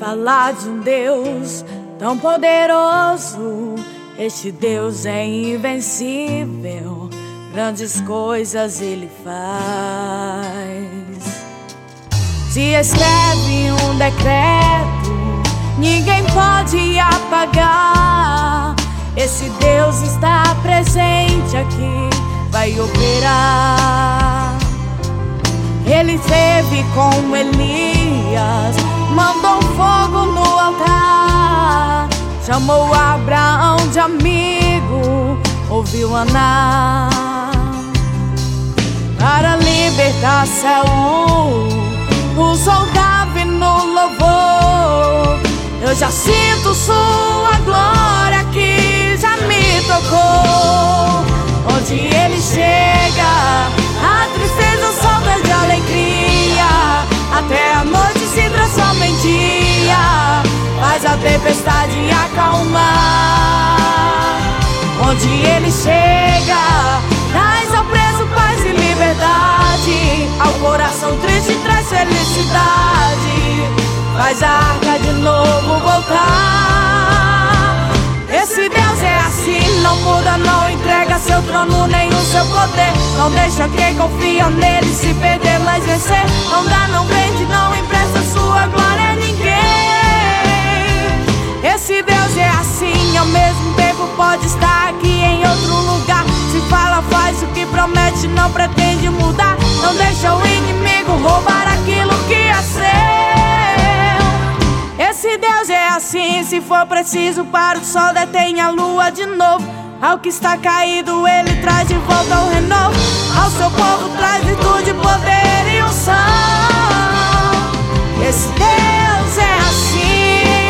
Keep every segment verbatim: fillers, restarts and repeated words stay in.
falar de um Deus tão poderoso. Este Deus é invencível, grandes coisas Ele faz. Se escreve um decreto, ninguém pode apagar. Esse Deus está presente aqui, vai operar. Ele esteve com Elias, mandou fogo no altar, chamou Abraão de amigo, ouviu Aná. Para libertar Saul, usou Davi no louvor. Eu já sinto sua glória que já me tocou. Onde ele chega, a tristeza solta de alegria, até a noite se transforma em dia, faz a tempestade acalmar. Onde ele chega, traz ao preso paz e liberdade, ao coração triste traz felicidade, faz a arca de novo voltar. Esse Deus é assim, não muda, não entrega seu trono nem o seu poder. Não deixa quem confia nele se perder, mas vencer. Não dá, não vende, não empresta sua glória a ninguém. Esse Deus é assim, ao mesmo tempo pode estar aqui em outro lugar. Se fala, faz o que promete, não pretende mudar. Não deixa o inimigo roubar aquilo que é seu. Esse Deus é assim, se for preciso para o sol detém a lua de novo. Ao que está caído ele traz de volta o renovo. Ao seu povo traz virtude, poder e unção. Esse Deus é assim.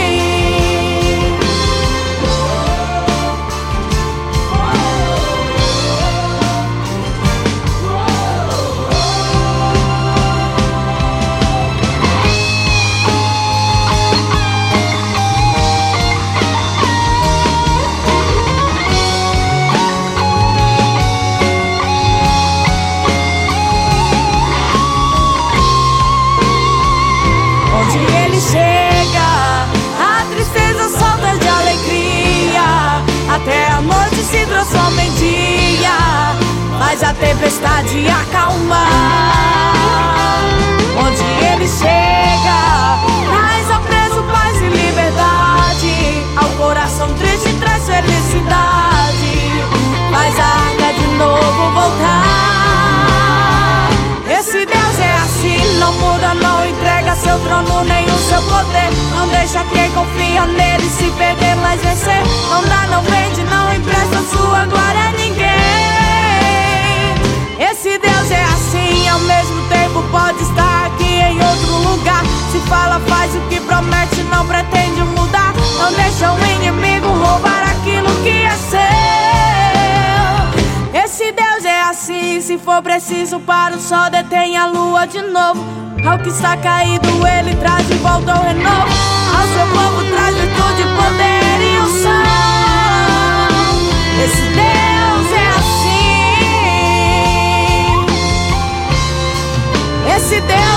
Até a noite se transforma em dia, faz a tempestade acalmar. Onde ele chega, traz ao preso paz e liberdade, ao coração triste traz felicidade, faz a arca de novo voltar. Esse Deus é assim, não muda, não entrega seu trono nem o seu poder. Não deixa quem confia nele se perder, mas vencer. Não dá, não vende, não empresta sua glória a ninguém. Esse Deus é assim, ao mesmo tempo pode estar aqui em outro lugar. Se fala, faz o que promete, não pretende mudar. Não deixa o inimigo roubar aquilo que é seu. Esse Deus é assim, se for preciso para o sol detém a lua de novo. Ao que está caído ele traz de volta o renovo. Ao seu povo traz virtude, poder e unção. Esse Deus é assim. Esse Deus